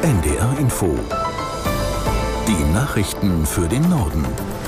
NDR Info. Die Nachrichten für den Norden.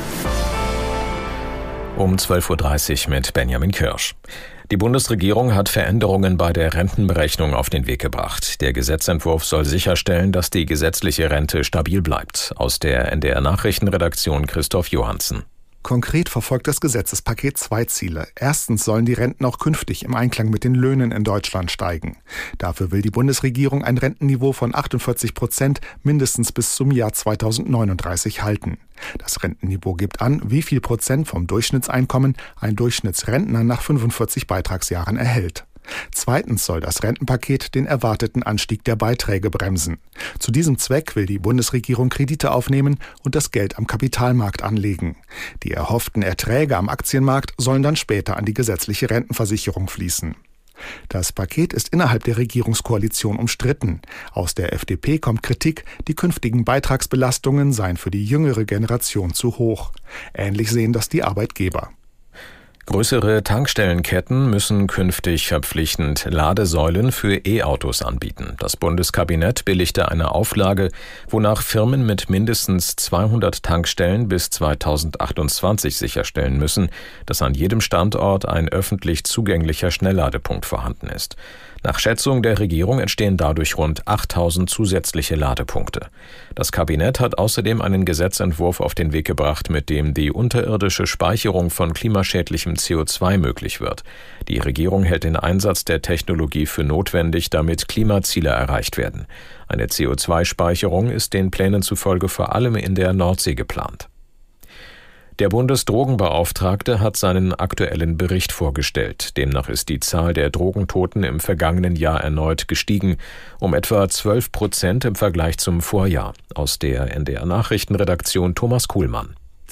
Um 12.30 Uhr mit Benjamin Kirsch. Die Bundesregierung hat Veränderungen bei der Rentenberechnung auf den Weg gebracht. Der Gesetzentwurf soll sicherstellen, dass die gesetzliche Rente stabil bleibt. Aus der NDR Nachrichtenredaktion Christoph Johansen. Konkret verfolgt das Gesetzespaket zwei Ziele. Erstens sollen die Renten auch künftig im Einklang mit den Löhnen in Deutschland steigen. Dafür will die Bundesregierung ein Rentenniveau von 48% mindestens bis zum Jahr 2039 halten. Das Rentenniveau gibt an, wie viel Prozent vom Durchschnittseinkommen ein Durchschnittsrentner nach 45 Beitragsjahren erhält. Zweitens soll das Rentenpaket den erwarteten Anstieg der Beiträge bremsen. Zu diesem Zweck will die Bundesregierung Kredite aufnehmen und das Geld am Kapitalmarkt anlegen. Die erhofften Erträge am Aktienmarkt sollen dann später an die gesetzliche Rentenversicherung fließen. Das Paket ist innerhalb der Regierungskoalition umstritten. Aus der FDP kommt Kritik, die künftigen Beitragsbelastungen seien für die jüngere Generation zu hoch. Ähnlich sehen das die Arbeitgeber. Größere Tankstellenketten müssen künftig verpflichtend Ladesäulen für E-Autos anbieten. Das Bundeskabinett billigte eine Auflage, wonach Firmen mit mindestens 200 Tankstellen bis 2028 sicherstellen müssen, dass an jedem Standort ein öffentlich zugänglicher Schnellladepunkt vorhanden ist. Nach Schätzung der Regierung entstehen dadurch rund 8.000 zusätzliche Ladepunkte. Das Kabinett hat außerdem einen Gesetzentwurf auf den Weg gebracht, mit dem die unterirdische Speicherung von klimaschädlichem CO2 möglich wird. Die Regierung hält den Einsatz der Technologie für notwendig, damit Klimaziele erreicht werden. Eine CO2-Speicherung ist den Plänen zufolge vor allem in der Nordsee geplant. Der Bundesdrogenbeauftragte hat seinen aktuellen Bericht vorgestellt. Demnach ist die Zahl der Drogentoten im vergangenen Jahr erneut gestiegen, um etwa 12% im Vergleich zum Vorjahr. Aus der NDR Nachrichtenredaktion Thomas Kuhlmann.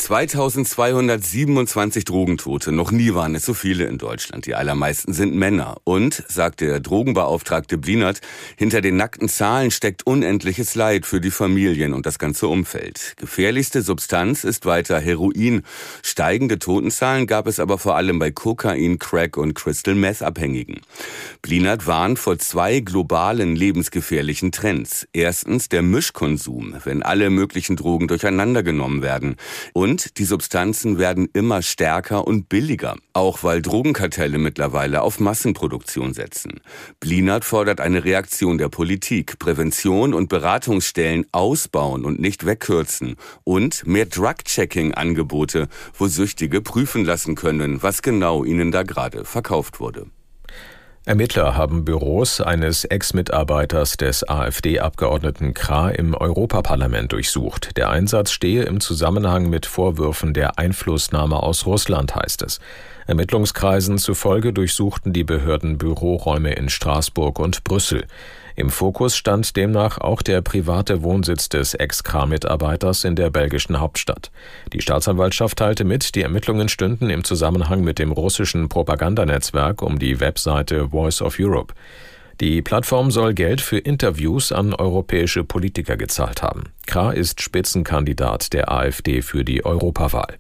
2227 Drogentote. Noch nie waren es so viele in Deutschland. Die allermeisten sind Männer. Und, sagt der Drogenbeauftragte Blinert, hinter den nackten Zahlen steckt unendliches Leid für die Familien und das ganze Umfeld. Gefährlichste Substanz ist weiter Heroin. Steigende Totenzahlen gab es aber vor allem bei Kokain, Crack und Crystal Meth Abhängigen. Blinert warnt vor zwei globalen lebensgefährlichen Trends. Erstens der Mischkonsum, wenn alle möglichen Drogen durcheinander genommen werden. Und die Substanzen werden immer stärker und billiger, auch weil Drogenkartelle mittlerweile auf Massenproduktion setzen. Blinert fordert eine Reaktion der Politik, Prävention und Beratungsstellen ausbauen und nicht wegkürzen und mehr Drug-Checking-Angebote, wo Süchtige prüfen lassen können, was genau ihnen da gerade verkauft wurde. Ermittler haben Büros eines Ex-Mitarbeiters des AfD-Abgeordneten Krah im Europaparlament durchsucht. Der Einsatz stehe im Zusammenhang mit Vorwürfen der Einflussnahme aus Russland, heißt es. Ermittlungskreisen zufolge durchsuchten die Behörden Büroräume in Straßburg und Brüssel. Im Fokus stand demnach auch der private Wohnsitz des Ex-Krah-Mitarbeiters in der belgischen Hauptstadt. Die Staatsanwaltschaft teilte mit, die Ermittlungen stünden im Zusammenhang mit dem russischen Propagandanetzwerk um die Webseite Voice of Europe. Die Plattform soll Geld für Interviews an europäische Politiker gezahlt haben. Krah ist Spitzenkandidat der AfD für die Europawahl.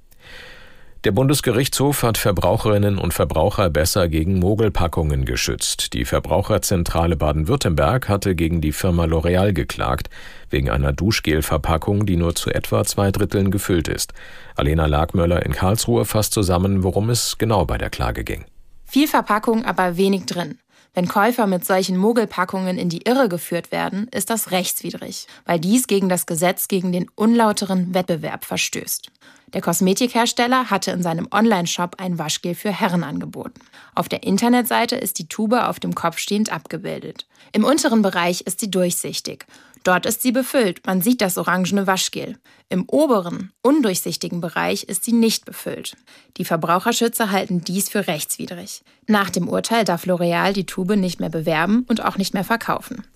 Der Bundesgerichtshof hat Verbraucherinnen und Verbraucher besser gegen Mogelpackungen geschützt. Die Verbraucherzentrale Baden-Württemberg hatte gegen die Firma L'Oreal geklagt, wegen einer Duschgelverpackung, die nur zu etwa 2/3 gefüllt ist. Alena Lagmöller in Karlsruhe fasst zusammen, worum es genau bei der Klage ging. Viel Verpackung, aber wenig drin. Wenn Käufer mit solchen Mogelpackungen in die Irre geführt werden, ist das rechtswidrig, weil dies gegen das Gesetz gegen den unlauteren Wettbewerb verstößt. Der Kosmetikhersteller hatte in seinem Onlineshop ein Waschgel für Herren angeboten. Auf der Internetseite ist die Tube auf dem Kopf stehend abgebildet. Im unteren Bereich ist sie durchsichtig. Dort ist sie befüllt, man sieht das orangene Waschgel. Im oberen, undurchsichtigen Bereich ist sie nicht befüllt. Die Verbraucherschützer halten dies für rechtswidrig. Nach dem Urteil darf L'Oreal die Tube nicht mehr bewerben und auch nicht mehr verkaufen.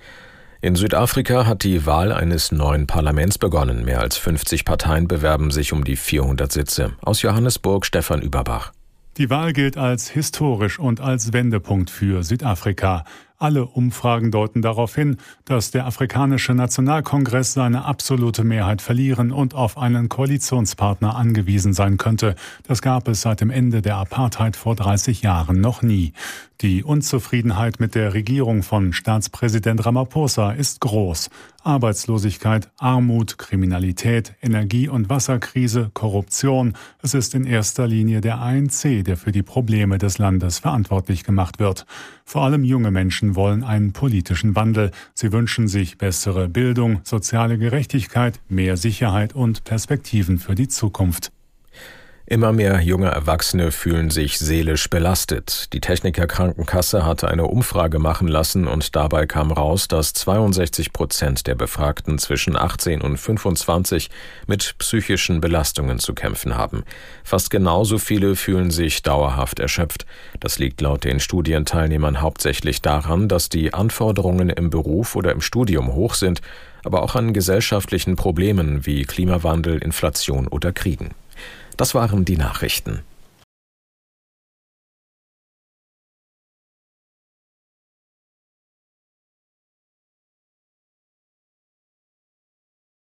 In Südafrika hat die Wahl eines neuen Parlaments begonnen. Mehr als 50 Parteien bewerben sich um die 400 Sitze. Aus Johannesburg Stefan Überbach. Die Wahl gilt als historisch und als Wendepunkt für Südafrika. Alle Umfragen deuten darauf hin, dass der afrikanische Nationalkongress seine absolute Mehrheit verlieren und auf einen Koalitionspartner angewiesen sein könnte. Das gab es seit dem Ende der Apartheid vor 30 Jahren noch nie. Die Unzufriedenheit mit der Regierung von Staatspräsident Ramaphosa ist groß. Arbeitslosigkeit, Armut, Kriminalität, Energie- und Wasserkrise, Korruption. Es ist in erster Linie der ANC, der für die Probleme des Landes verantwortlich gemacht wird. Vor allem junge Menschen wollen einen politischen Wandel. Sie wünschen sich bessere Bildung, soziale Gerechtigkeit, mehr Sicherheit und Perspektiven für die Zukunft. Immer mehr junge Erwachsene fühlen sich seelisch belastet. Die Techniker Krankenkasse hatte eine Umfrage machen lassen und dabei kam raus, dass 62% der Befragten zwischen 18 und 25 mit psychischen Belastungen zu kämpfen haben. Fast genauso viele fühlen sich dauerhaft erschöpft. Das liegt laut den Studienteilnehmern hauptsächlich daran, dass die Anforderungen im Beruf oder im Studium hoch sind, aber auch an gesellschaftlichen Problemen wie Klimawandel, Inflation oder Kriegen. Das waren die Nachrichten.